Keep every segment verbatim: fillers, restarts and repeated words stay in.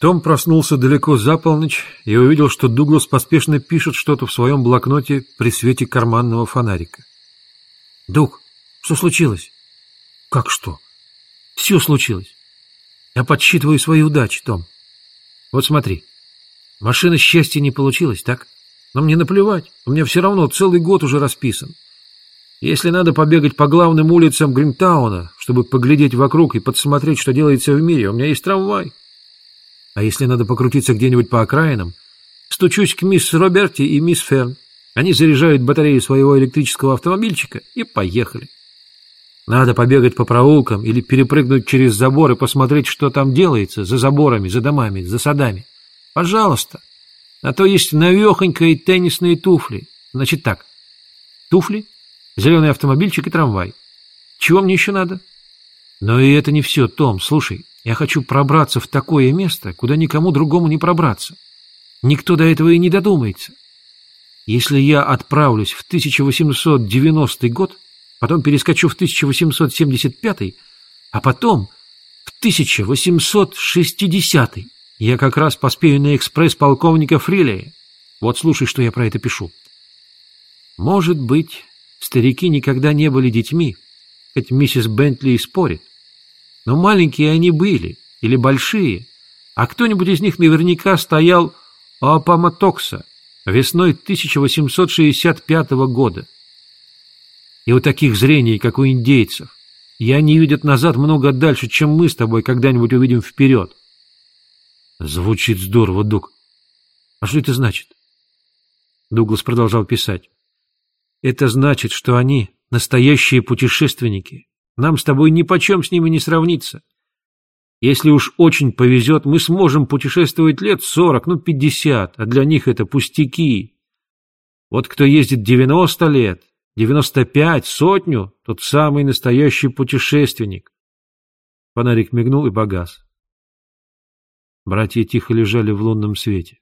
Том проснулся далеко за полночь и увидел, что Дуглас поспешно пишет что-то в своем блокноте при свете карманного фонарика. «Дуг, что случилось?» «Как что?» «Все случилось. Я подсчитываю свои удачи, Том. Вот смотри, машина счастья не получилась, так? Но мне наплевать, у меня все равно целый год уже расписан. Если надо побегать по главным улицам Гринтауна, чтобы поглядеть вокруг и подсмотреть, что делается в мире, у меня есть трамвай. А если надо покрутиться где-нибудь по окраинам, стучусь к мисс Роберти и мисс Ферн. Они заряжают батарею своего электрического автомобильчика и поехали. Надо побегать по проулкам или перепрыгнуть через забор и посмотреть, что там делается за заборами, за домами, за садами. Пожалуйста. А то есть навехонько и теннисные туфли. Значит так, туфли, зеленый автомобильчик и трамвай. Чего мне еще надо? Но и это не все, Том, слушай. Я хочу пробраться в такое место, куда никому другому не пробраться. Никто до этого и не додумается. Если я отправлюсь в тысяча восемьсот девяностый год, потом перескочу в тысяча восемьсот семьдесят пятый, а потом в тысяча восемьсот шестидесятый, я как раз поспею на экспресс полковника Фрилея. Вот слушай, что я про это пишу. Может быть, старики никогда не были детьми, хоть миссис Бентли и спорит. Но маленькие они были, или большие, а кто-нибудь из них наверняка стоял у Аппоматокса весной тысяча восемьсот шестьдесят пятого года. И у таких зрений, как у индейцев, и они видят назад много дальше, чем мы с тобой когда-нибудь увидим вперед. Звучит здорово, Дуг. А что это значит? Дуглас продолжал писать. Это значит, что они настоящие путешественники. Нам с тобой нипочем с ними не сравниться. Если уж очень повезет, мы сможем путешествовать лет сорок, ну пятьдесят, а для них это пустяки. Вот кто ездит девяносто лет, девяносто пять, сотню, тот самый настоящий путешественник. Фонарик мигнул и погас. Братья тихо лежали в лунном свете.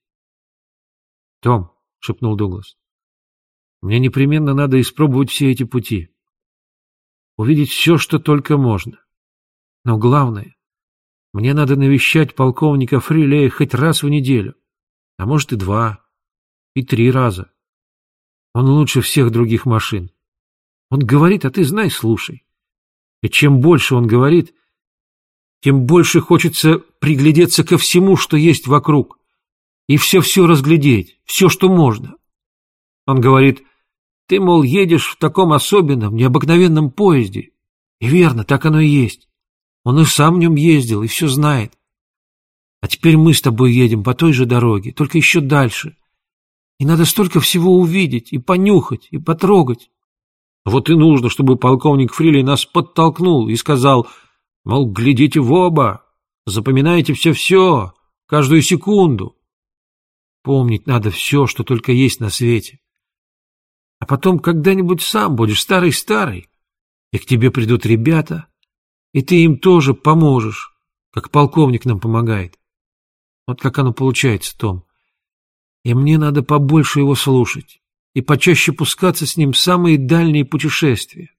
— Том, — шепнул Дуглас, — мне непременно надо испробовать все эти пути. Увидеть все, что только можно. Но главное, мне надо навещать полковника Фрилея хоть раз в неделю, а может и два, и три раза. Он лучше всех других машин. Он говорит, а ты знай, слушай. И чем больше он говорит, тем больше хочется приглядеться ко всему, что есть вокруг, и все-все разглядеть, все, что можно. Он говорит, ты, мол, едешь в таком особенном, необыкновенном поезде. И верно, так оно и есть. Он и сам в нем ездил, и все знает. А теперь мы с тобой едем по той же дороге, только еще дальше. И надо столько всего увидеть, и понюхать, и потрогать. Вот и нужно, чтобы полковник Фрилей нас подтолкнул и сказал, мол, глядите в оба, запоминайте все-все, каждую секунду. Помнить надо все, что только есть на свете. А потом когда-нибудь сам будешь старый-старый, и к тебе придут ребята, и ты им тоже поможешь, как полковник нам помогает. Вот как оно получается, Том. И мне надо побольше его слушать и почаще пускаться с ним в самые дальние путешествия.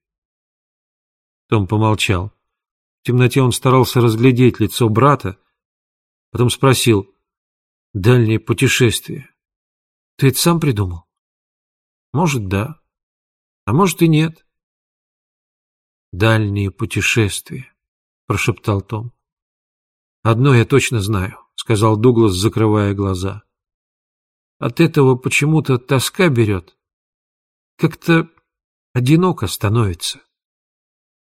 Том помолчал. В темноте он старался разглядеть лицо брата, потом спросил, «Дальние путешествия. Ты это сам придумал?» «Может, да, а может и нет». «Дальние путешествия», — прошептал Том. «Одно я точно знаю», — сказал Дуглас, закрывая глаза. «От этого почему-то тоска берет. Как-то одиноко становится».